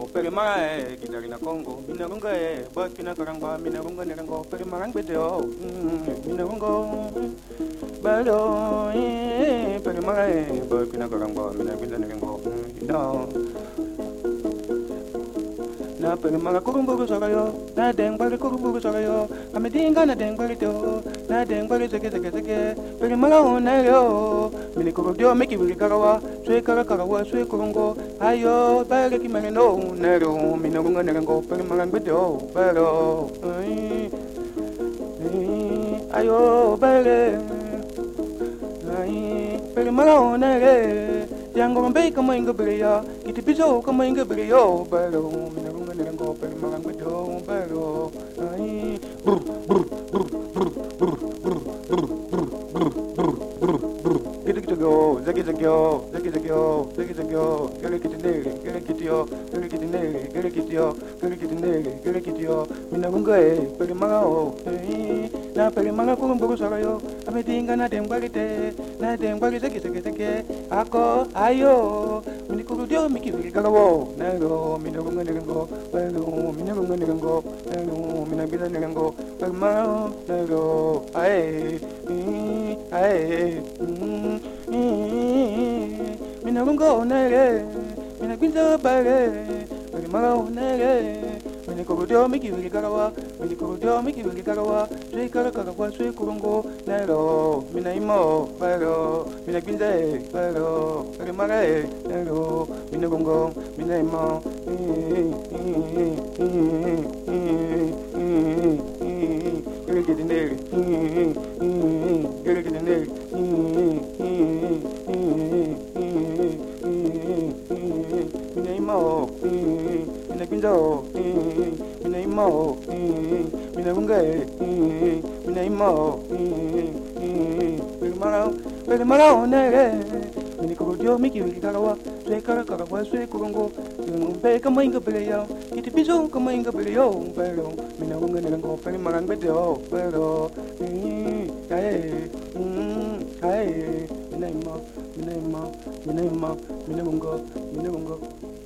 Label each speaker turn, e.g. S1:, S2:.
S1: nerango pere mara gitari na Congo minarunga bakina karangba minarunga nerango pere marang bedeo minarungo balo pere mara bakina karangba minarunga nerango no na pere mara kurumbu sagayo na deng bari kurumbu sagayo amedinga na deng bari to na deng bari zeke pere mara onayo mini kurudio meki wiri karawa swe karawa swe kurungo ayo bari ki mane no nero minarunga nerango pere mara bedo balo ayo bari pere mara onayo Yango mbe kama inga bria, kiti piso kama inga brio, baro, minarunga nerango pere marang bedo, baro, ai, brr brr brr brr brr brr brr brr brr brr brr brr. Kiti go, zaki zakyo, kere kiti nere, minarunga pere marao, na pere marang kurumbu sagayo, amedinga na dembagite, na dembagi zaki, ako ayo mini kurudio miki karawo nero minarunga nerango balo minarunga nerango nero minabila nerango permao nero ae minarunga nere minabila bare permao nere mini kurudio miki karawa sui karawa sui kurungo nero minaimo balo minabila balo permare nero minarungo minaimo geregedenere minaimo minabindo minaimo minarunga minaimo permara nere mini kurudio miki karawa sui karawa sui kurungo mbe kama inga brio kiti piso kama inga brio bero minarunga nerango pere marang bedo bero minaimo minarungo